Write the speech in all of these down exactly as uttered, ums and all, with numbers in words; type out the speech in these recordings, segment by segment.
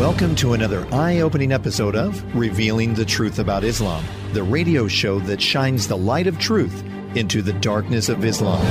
Welcome to another eye-opening episode of Revealing the Truth About Islam, the radio show that shines the light of truth into the darkness of Islam.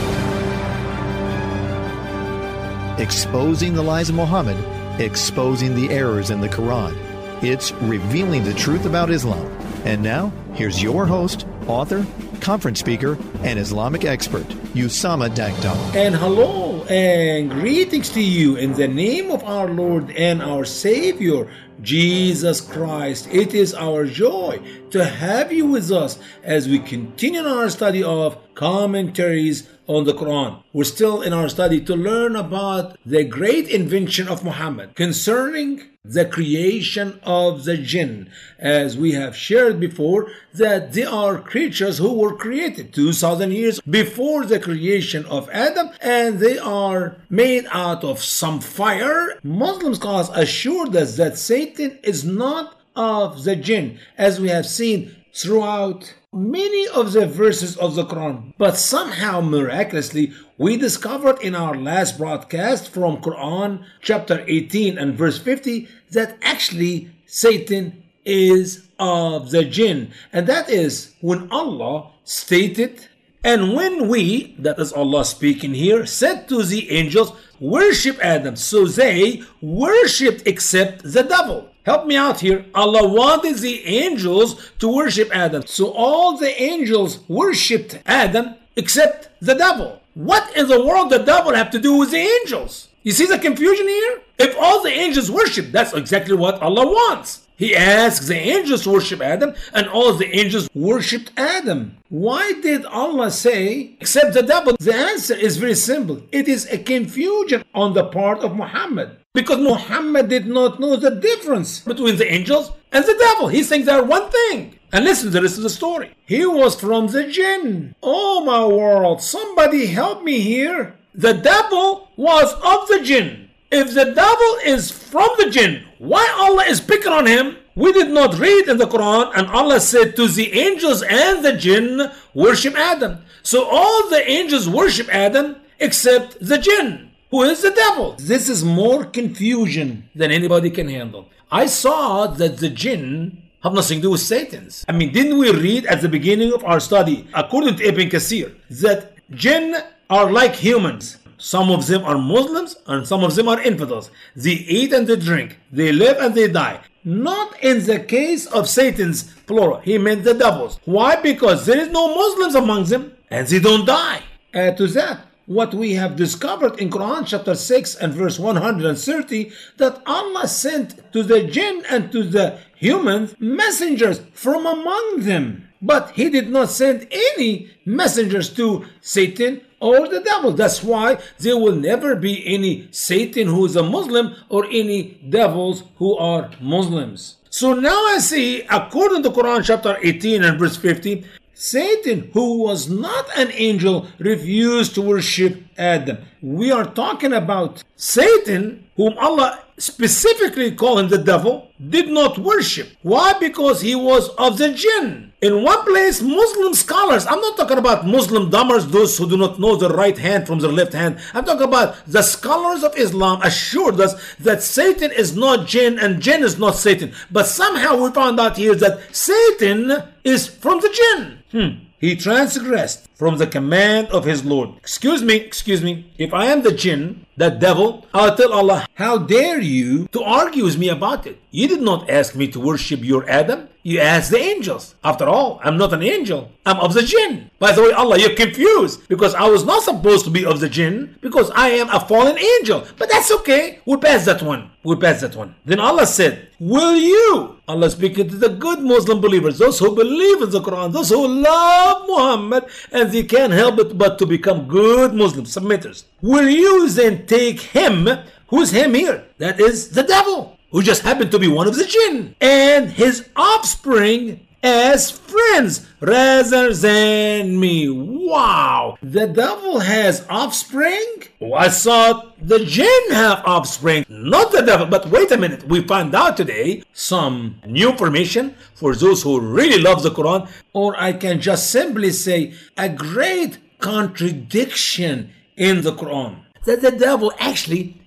Exposing the lies of Muhammad, exposing the errors in the Quran. It's Revealing the Truth About Islam. And now, here's your host, author, conference speaker, and Islamic expert, Usama Dagdal. And hello and greetings to you in the name of our Lord and our Savior, Jesus Christ. It is our joy to have you with us as we continue our study of commentaries on the Quran. We're still in our study to learn about the great invention of Muhammad concerning the creation of the jinn. As we have shared before, that they are creatures who were created two thousand years before the creation of Adam, and they are made out of some fire. Muslim scholars assured us that Satan is not of the jinn, as we have seen throughout many of the verses of the Quran. But somehow, miraculously, we discovered in our last broadcast from Quran chapter eighteen and verse fifty that actually Satan is of the jinn. And that is when Allah stated, and when we, that is Allah speaking here, said to the angels, worship Adam. So they worshipped except the devil. Help me out here. Allah wanted the angels to worship Adam. So all the angels worshipped Adam except the devil. What in the world the devil have to do with the angels? You see the confusion here? If all the angels worship, that's exactly what Allah wants. He asks the angels to worship Adam, and all the angels worshipped Adam. Why did Allah say, except the devil? The answer is very simple. It is a confusion on the part of Muhammad. Because Muhammad did not know the difference between the angels and the devil. He thinks they're one thing. And listen to the rest of the story. He was from the jinn. Oh my world, somebody help me here. The devil was of the jinn. If the devil is from the jinn, why Allah is picking on him? We did not read in the Quran, and Allah said to the angels and the jinn, worship Adam. So all the angels worship Adam except the jinn, who is the devil. This is more confusion than anybody can handle. I saw that the jinn have nothing to do with Satan's. I mean, didn't we read at the beginning of our study, according to Ibn Kathir, that jinn are like humans? Some of them are Muslims and some of them are infidels. They eat and they drink. They live and they die. Not in the case of Satan's plural. He meant the devils. Why? Because there is no Muslims among them and they don't die. Add to that what we have discovered in Quran chapter six and verse one hundred thirty, that Allah sent to the jinn and to the humans messengers from among them. But he did not send any messengers to Satan or the devil. That's why there will never be any Satan who is a Muslim or any devils who are Muslims. So now I see, according to Quran chapter eighteen and verse fifty, Satan, who was not an angel, refused to worship Adam. We are talking about Satan, whom Allah specifically called him the devil, did not worship. Why? Because he was of the jinn. In one place, Muslim scholars, I'm not talking about Muslim dummers, those who do not know the right hand from the left hand. I'm talking about the scholars of Islam assured us that Satan is not jinn and jinn is not Satan. But somehow we found out here that Satan is from the jinn. Hmm. He transgressed from the command of his Lord. Excuse me, excuse me. If I am the jinn, that devil, I'll tell Allah, how dare you to argue with me about it? You did not ask me to worship your Adam. You asked the angels. After all, I'm not an angel. I'm of the jinn. By the way, Allah, you're confused because I was not supposed to be of the jinn because I am a fallen angel. But that's okay. We'll pass that one. We'll pass that one. Then Allah said, will you? Allah speaking to the good Muslim believers, those who believe in the Quran, those who love Muhammad, and they can't help it but to become good Muslim submitters. Will you then take him? Who's him here? That is the devil, who just happened to be one of the jinn, and his offspring as friends rather than me. Wow! The devil has offspring? Oh, I thought the jinn have offspring, not the devil. But wait a minute, we found out today some new information for those who really love the Quran, or I can just simply say a great contradiction in the Quran. That the devil actually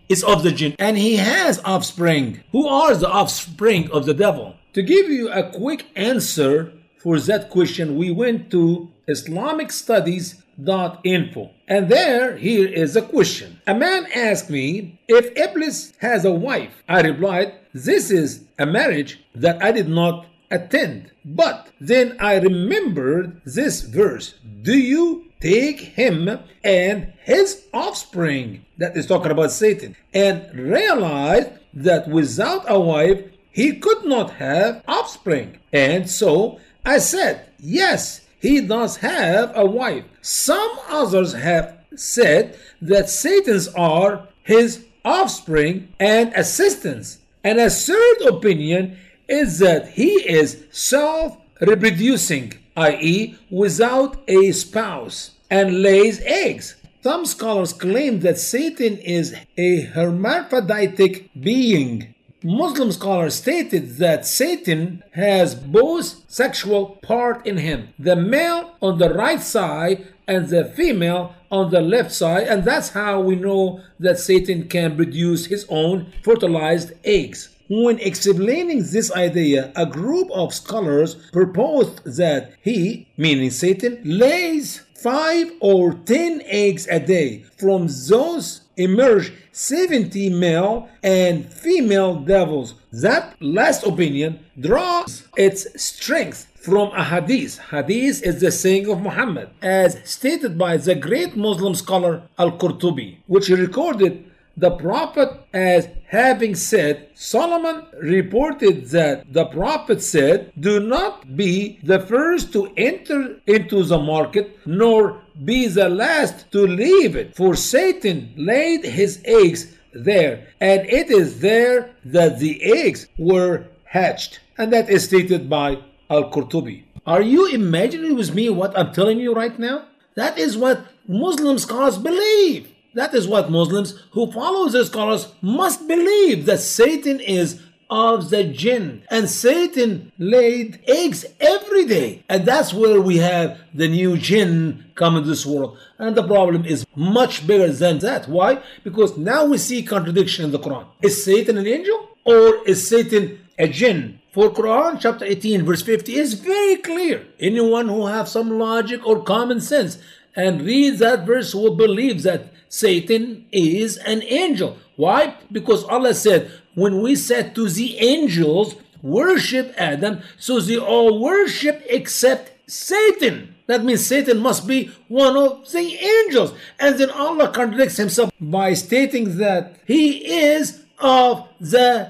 is of the jinn, and he has offspring. Who are the offspring of the devil? To give you a quick answer for that question, we went to Islamic Studies dot info, and there here is a question. A man asked me if Iblis has a wife. I replied, this is a marriage that I did not attend. But then I remembered this verse. Do you take him and his offspring, that is talking about Satan, and realized that without a wife he could not have offspring? And so I said, yes, he does have a wife. Some others have said that Satan's are his offspring and assistants. And a third opinion is that he is self-reproducing, that is without a spouse, and lays eggs. Some scholars claim that Satan is a hermaphroditic being. Muslim scholars stated that Satan has both sexual part in him, the male on the right side and the female on the left side, and that's how we know that Satan can produce his own fertilized eggs. When explaining this idea, a group of scholars proposed that he, meaning Satan, lays five or ten eggs a day. From those emerge seventy male and female devils. That last opinion draws its strength from a hadith. Hadith is the saying of Muhammad, as stated by the great Muslim scholar Al-Qurtubi, which recorded the Prophet as having said, Solomon reported that the Prophet said, do not be the first to enter into the market, nor be the last to leave it. For Satan laid his eggs there, and it is there that the eggs were hatched. And that is stated by Al-Qurtubi. Are you imagining with me what I'm telling you right now? That is what Muslim scholars believe. That is what Muslims who follow the scholars must believe, that Satan is of the jinn, and Satan laid eggs every day, and that's where we have the new jinn come into this world. And the problem is much bigger than that. Why? Because now we see contradiction in the Quran. Is Satan an angel or is Satan a jinn? For Quran chapter eighteen verse fifty is very clear. Anyone who has some logic or common sense and reads that verse will believe that Satan is an angel. Why? Because Allah said, when we said to the angels, worship Adam, so they all worship except Satan. That means Satan must be one of the angels. And then Allah contradicts himself by stating that he is of the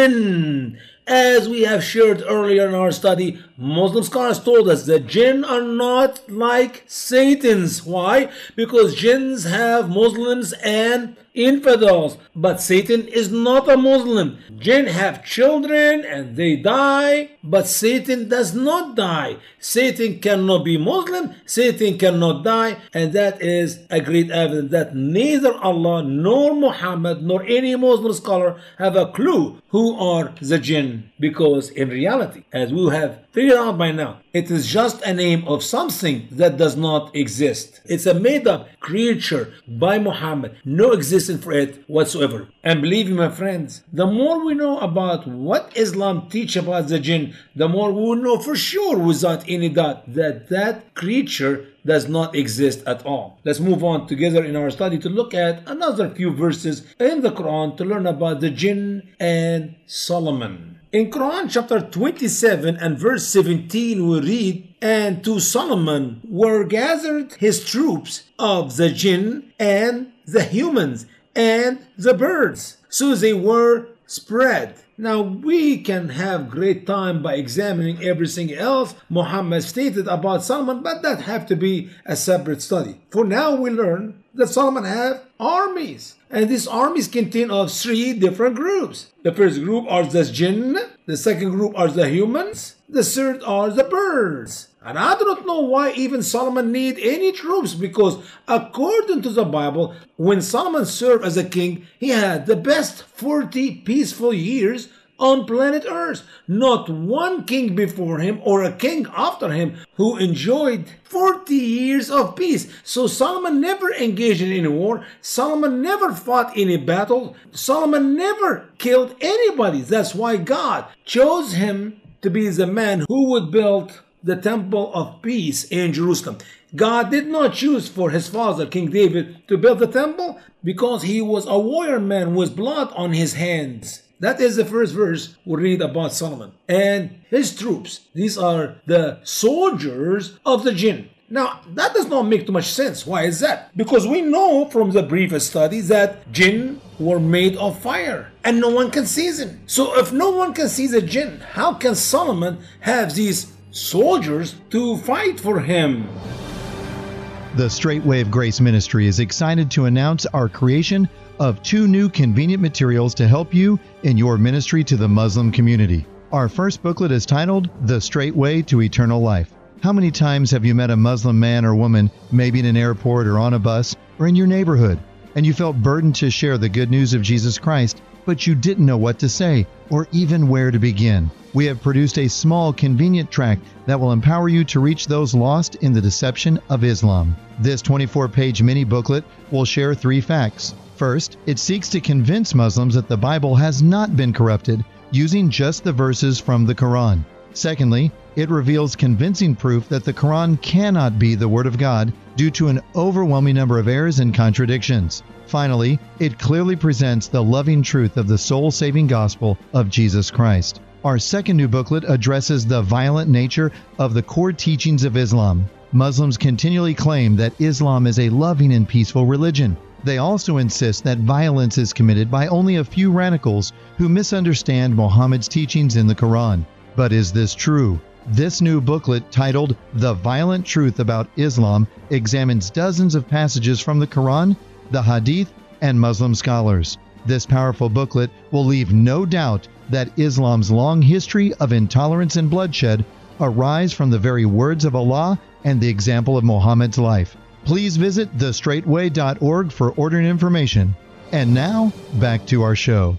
jinn. As we have shared earlier in our study, Muslim scholars told us that jinn are not like Satans. Why? Because jinns have Muslims and infidels, but Satan is not a Muslim. Jinn have children and they die, but Satan does not die. Satan cannot be Muslim, Satan cannot die, and that is a great evidence that neither Allah nor Muhammad nor any Muslim scholar have a clue who are the jinn, because in reality, as we have figured out by now, it is just a name of something that does not exist. It's a made-up creature by Muhammad, no existence for it whatsoever. And believe me, my friends, the more we know about what Islam teach about the jinn, the more we will know for sure without any doubt that that creature does not exist at all. Let's move on together in our study to look at another few verses in the Quran to learn about the jinn and Solomon. In Quran chapter twenty-seven and verse seventeen we read, and to Solomon were gathered his troops of the jinn and the humans and the birds, so they were spread. Now we can have great time by examining everything else Muhammad stated about Solomon, but that have to be a separate study. For now we learn that Solomon have armies, and these armies contain of three different groups. The first group are the jinn, the second group are the humans, the third are the birds. And I do not know why even Solomon need any troops, because according to the Bible, when Solomon served as a king, he had the best forty peaceful years on planet Earth. Not one king before him or a king after him who enjoyed forty years of peace. So Solomon never engaged in any war. Solomon never fought any battle. Solomon never killed anybody. That's why God chose him to be the man who would build the temple of peace in Jerusalem. God did not choose for his father, King David, to build the temple because he was a warrior man with blood on his hands. That is the first verse we read about Solomon and his troops. These are the soldiers of the jinn. Now, that does not make too much sense. Why is that? Because we know from the previous study that jinn were made of fire and no one can see them. So if no one can see the jinn, how can Solomon have these soldiers to fight for him? The Straight Way of Grace Ministry is excited to announce our creation of two new convenient materials to help you in your ministry to the Muslim community. Our first booklet is titled The Straight Way to Eternal Life. How many times have you met a Muslim man or woman, maybe in an airport or on a bus or in your neighborhood, and you felt burdened to share the good news of Jesus Christ, but you didn't know what to say or even where to begin? We have produced a small, convenient tract that will empower you to reach those lost in the deception of Islam. This twenty-four page mini booklet will share three facts. First, it seeks to convince Muslims that the Bible has not been corrupted using just the verses from the Quran. Secondly, it reveals convincing proof that the Quran cannot be the Word of God due to an overwhelming number of errors and contradictions. Finally, it clearly presents the loving truth of the soul-saving gospel of Jesus Christ. Our second new booklet addresses the violent nature of the core teachings of Islam. Muslims continually claim that Islam is a loving and peaceful religion. They also insist that violence is committed by only a few radicals who misunderstand Muhammad's teachings in the Quran. But is this true? This new booklet, titled The Violent Truth About Islam, examines dozens of passages from the Quran, the Hadith, and Muslim scholars. This powerful booklet will leave no doubt that Islam's long history of intolerance and bloodshed arise from the very words of Allah and the example of Muhammad's life. Please visit the straight way dot org for ordering information. And now, back to our show.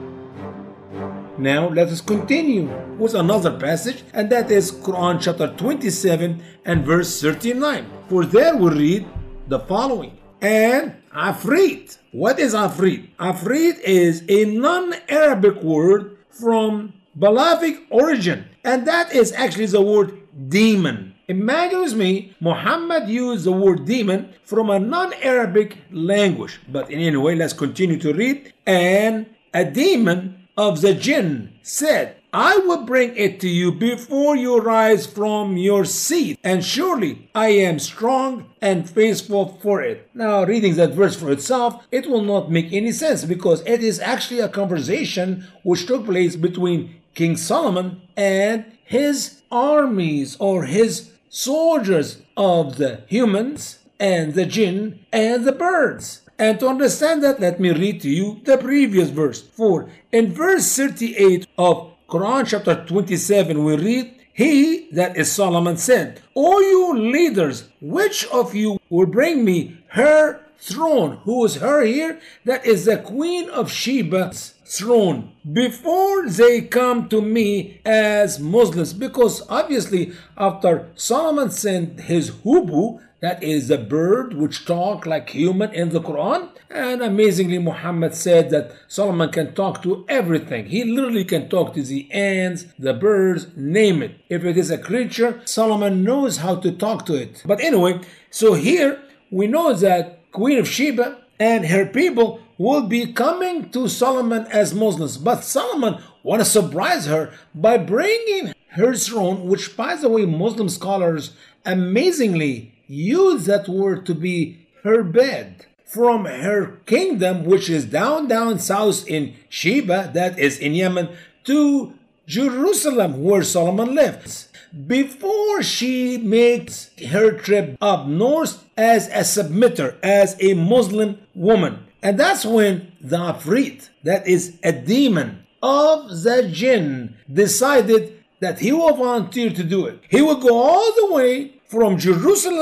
Now let us continue with another passage, and that is Quran chapter twenty-seven and verse thirty-nine. For there we read the following. And Afrit. What is Afrit? Afrit is a non-Arabic word from Balavic origin, and that is actually the word demon. Imagine with me, Muhammad used the word demon from a non-Arabic language. But in any way, let's continue to read. And a demon of the jinn said, I will bring it to you before you rise from your seat, and surely I am strong and faithful for it. Now, reading that verse for itself, it will not make any sense because it is actually a conversation which took place between King Solomon and his armies or his soldiers of the humans and the jinn and the birds. And to understand that, let me read to you the previous verse. For in verse thirty-eight of Quran chapter twenty-seven, we read, He, that is Solomon, said, O you leaders, which of you will bring me her throne? Who is her here? That is the Queen of Sheba's throne, before they come to me as Muslims. Because obviously after Solomon sent his hubu, that is the bird which talk like human in the Quran, and amazingly Muhammad said that Solomon can talk to everything. He literally can talk to the ants, the birds, name it. If it is a creature, Solomon knows how to talk to it. But anyway, so here we know that Queen of Sheba and her people will be coming to Solomon as Muslims. But Solomon want to surprise her by bringing her throne, which by the way Muslim scholars amazingly use that word to be her bed, from her kingdom, which is down down south in Sheba, that is in Yemen, to Jerusalem where Solomon lives, before she makes her trip up north as a submitter, as a Muslim woman. And that's when the Afrit, that is a demon of the jinn, decided that he will volunteer to do it. He will go all the way from Jerusalem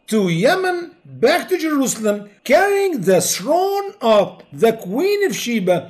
to Yemen, back to Jerusalem, carrying the throne of the Queen of Sheba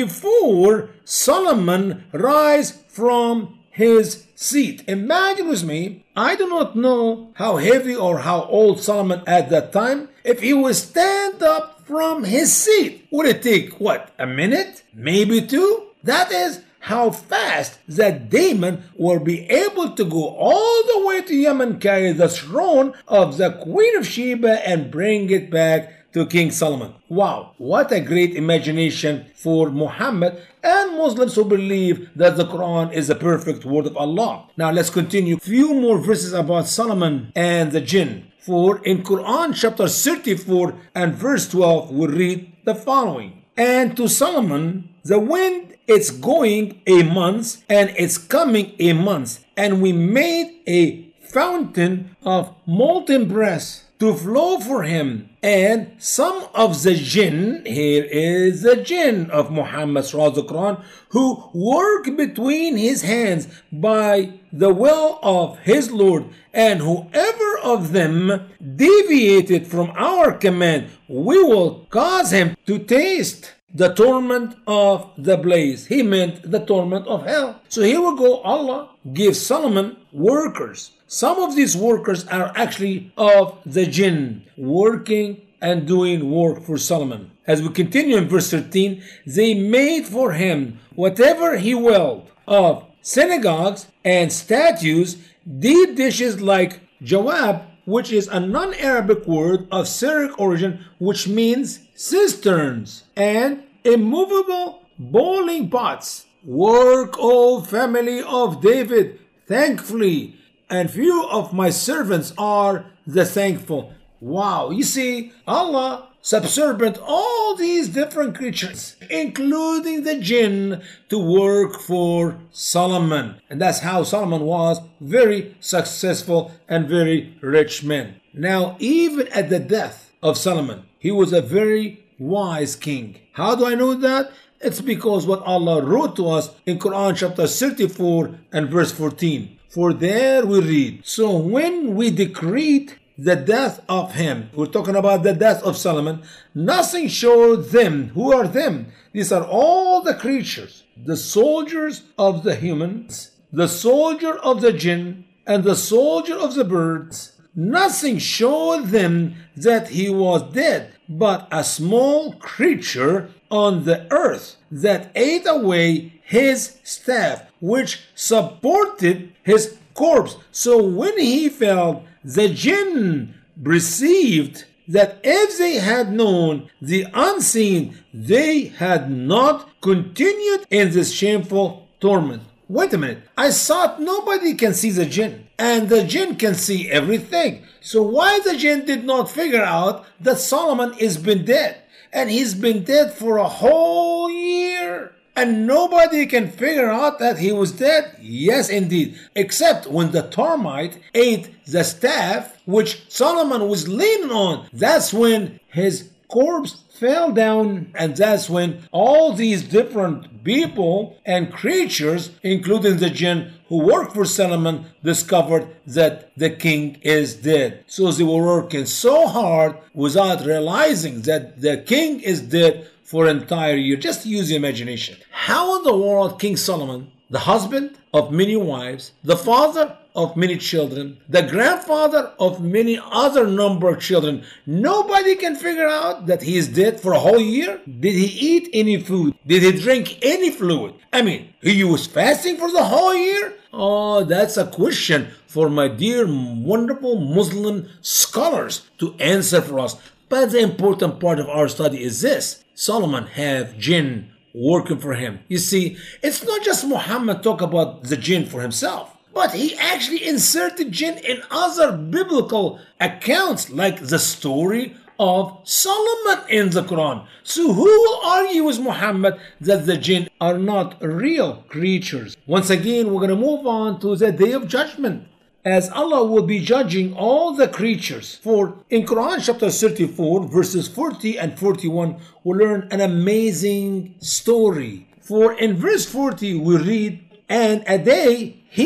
before Solomon rise from his seat. Imagine with me, I do not know how heavy or how old Solomon at that time. If he would stand up from his seat, would it take, what, a minute? Maybe two? That is how fast that Damon will be able to go all the way to Yemen, carry the throne of the Queen of Sheba, and bring it back to King Solomon. Wow, what a great imagination for Muhammad and Muslims who believe that the Quran is the perfect word of Allah. Now let's continue. Few more verses about Solomon and the jinn. For in Quran chapter thirty-four and verse twelve we read the following. And to Solomon the wind it's going a month and it's coming a month, and we made a fountain of molten brass to flow for him. And some of the jinn, here is the jinn of Muhammad throughout the Quran, who work between his hands by the will of his Lord, and whoever of them deviated from our command, we will cause him to taste the torment of the blaze. He meant the torment of hell. So here we go. Allah gives Solomon workers. Some of these workers are actually of the jinn, working and doing work for Solomon. As we continue in verse thirteen, they made for him whatever he willed of synagogues and statues, deep dishes like jawab, which is a non-Arabic word of Syriac origin, which means cisterns, and immovable boiling pots. Work, O family of David, thankfully, and few of my servants are the thankful. Wow, you see, Allah subservient all these different creatures, including the jinn, to work for Solomon. And that's how Solomon was very successful and very rich man. Now, even at the death of Solomon, he was a very wise king. How do I know that? It's because what Allah wrote to us in Quran chapter thirty-four and verse fourteen. For there we read, so when we decreed the death of him, we're talking about the death of Solomon, nothing showed them. Who are them? These are all the creatures, the soldiers of the humans, the soldier of the jinn, and the soldier of the birds. Nothing showed them that he was dead, but a small creature on the earth that ate away his staff, which supported his corpse. So when he fell, the jinn perceived that if they had known the unseen, they had not continued in this shameful torment. Wait a minute, I thought nobody can see the jinn, and the jinn can see everything. So why the jinn did not figure out that Solomon has been dead, and he's been dead for a whole year, and nobody can figure out that he was dead? Yes, indeed, except when the termite ate the staff which Solomon was leaning on. That's when his corpse fell down, and that's when all these different people and creatures, including the jinn who worked for Solomon, discovered that the king is dead. So they were working so hard without realizing that the king is dead for an entire year. Just use your imagination. How in the world King Solomon, the husband of many wives, the father of many children, the grandfather of many other number of children, nobody can figure out that he is dead for a whole year? Did he eat any food? Did he drink any fluid? I mean, he was fasting for the whole year? Oh, that's a question for my dear wonderful Muslim scholars to answer for us. But the important part of our study is this: Solomon have jinn working for him. You see, it's not just Muhammad talk about the jinn for himself, but he actually inserted jinn in other biblical accounts, like the story of Solomon in the Quran. So who will argue with Muhammad that the jinn are not real creatures? Once again, we're going to move on to the Day of Judgment, as Allah will be judging all the creatures. For in Quran chapter thirty-four, verses forty and forty-one, we learn an amazing story. For in verse forty we read, and a day he,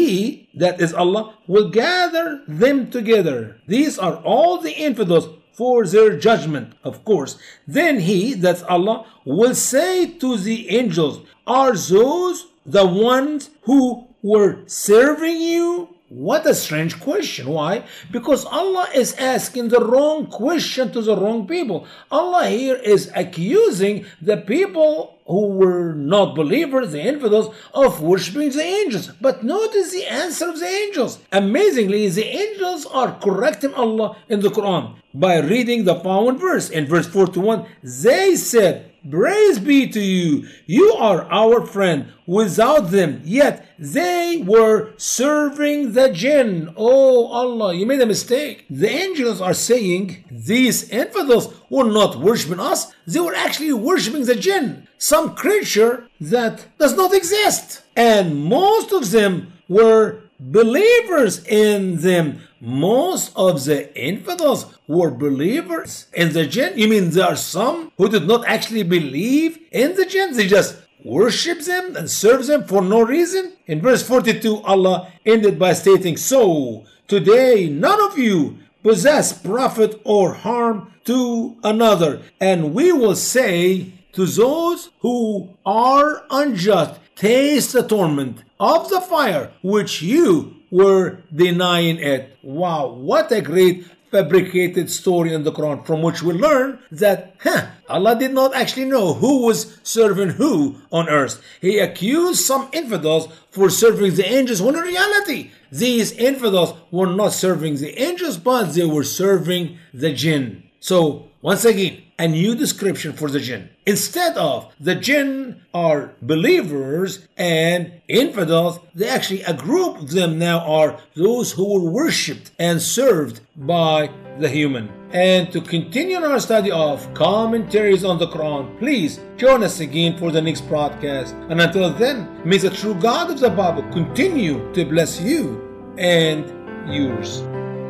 that is Allah, will gather them together. These are all the infidels for their judgment, of course. Then He, that's Allah, will say to the angels, are those the ones who were serving you? What a strange question. Why? Because Allah is asking the wrong question to the wrong people. Allah here is accusing the people who were not believers, the infidels, of worshiping the angels. But notice the answer of the angels. Amazingly, the angels are correcting Allah in the Quran by reading the following verse. In verse forty-one, they said, praise be to you, you are our friend. Without them, yet they were serving the jinn. Oh Allah, you made a mistake. The angels are saying these infidels were not worshiping us, they were actually worshiping the jinn, some creature that does not exist. And most of them were believers in them. Most of the infidels were believers in the jinn. You mean there are some who did not actually believe in the jinn? They just worship them and serve them for no reason? In verse forty-two, Allah ended by stating, so today none of you possess profit or harm to another, and we will say to those who are unjust, taste the torment of the fire which you were denying it. Wow, what a great fabricated story in the Quran, from which we learn that huh, Allah did not actually know who was serving who on earth. He accused some infidels for serving the angels, when in reality these infidels were not serving the angels, but they were serving the jinn. So once again, a new description for the jinn. Instead of the jinn are believers and infidels, they actually, a group of them now are those who were worshipped and served by the human. And to continue our study of commentaries on the Quran, please join us again for the next broadcast. And until then, may the true God of the Bible continue to bless you and yours.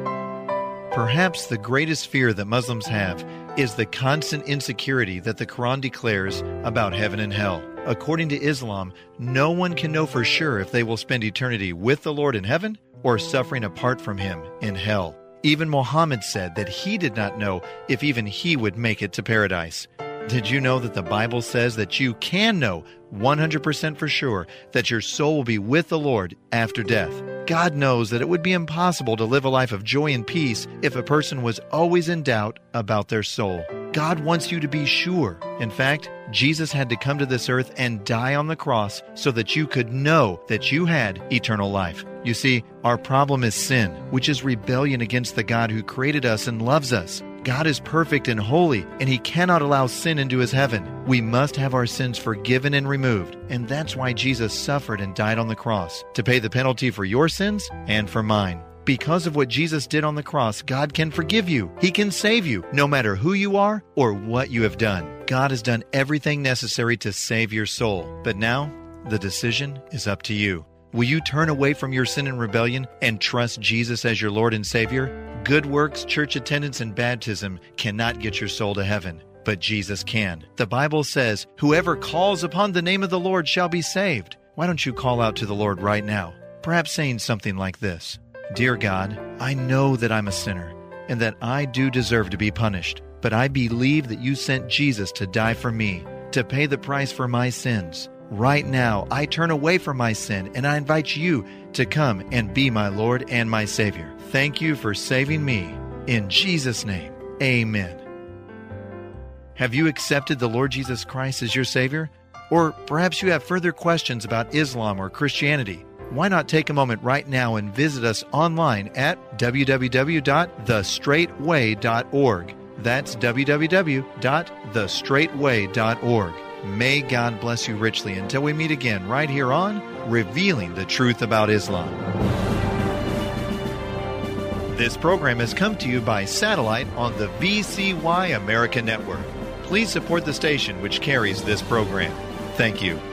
Perhaps the greatest fear that Muslims have is the constant insecurity that the Quran declares about heaven and hell. According to Islam, no one can know for sure if they will spend eternity with the Lord in heaven or suffering apart from Him in hell. Even Muhammad said that he did not know if even he would make it to paradise. Did you know that the Bible says that you can know one hundred percent for sure that your soul will be with the Lord after death? God knows that it would be impossible to live a life of joy and peace if a person was always in doubt about their soul. God wants you to be sure. In fact, Jesus had to come to this earth and die on the cross so that you could know that you had eternal life. You see, our problem is sin, which is rebellion against the God who created us and loves us. God is perfect and holy, and He cannot allow sin into His heaven. We must have our sins forgiven and removed, and that's why Jesus suffered and died on the cross, to pay the penalty for your sins and for mine. Because of what Jesus did on the cross, God can forgive you. He can save you, no matter who you are or what you have done. God has done everything necessary to save your soul. But now, the decision is up to you. Will you turn away from your sin and rebellion and trust Jesus as your Lord and Savior? Good works, church attendance, and baptism cannot get your soul to heaven, but Jesus can. The Bible says, whoever calls upon the name of the Lord shall be saved. Why don't you call out to the Lord right now? Perhaps saying something like this: Dear God, I know that I'm a sinner and that I do deserve to be punished, but I believe that you sent Jesus to die for me, to pay the price for my sins. Right now, I turn away from my sin and I invite you to come and be my Lord and my Savior. Thank you for saving me. In Jesus' name, amen. Have you accepted the Lord Jesus Christ as your Savior? Or perhaps you have further questions about Islam or Christianity. Why not take a moment right now and visit us online at w w w dot the straight way dot org. That's w w w dot the straight way dot org. May God bless you richly until we meet again right here on Revealing the Truth About Islam. This program has come to you by satellite on the V C Y America Network. Please support the station which carries this program. Thank you.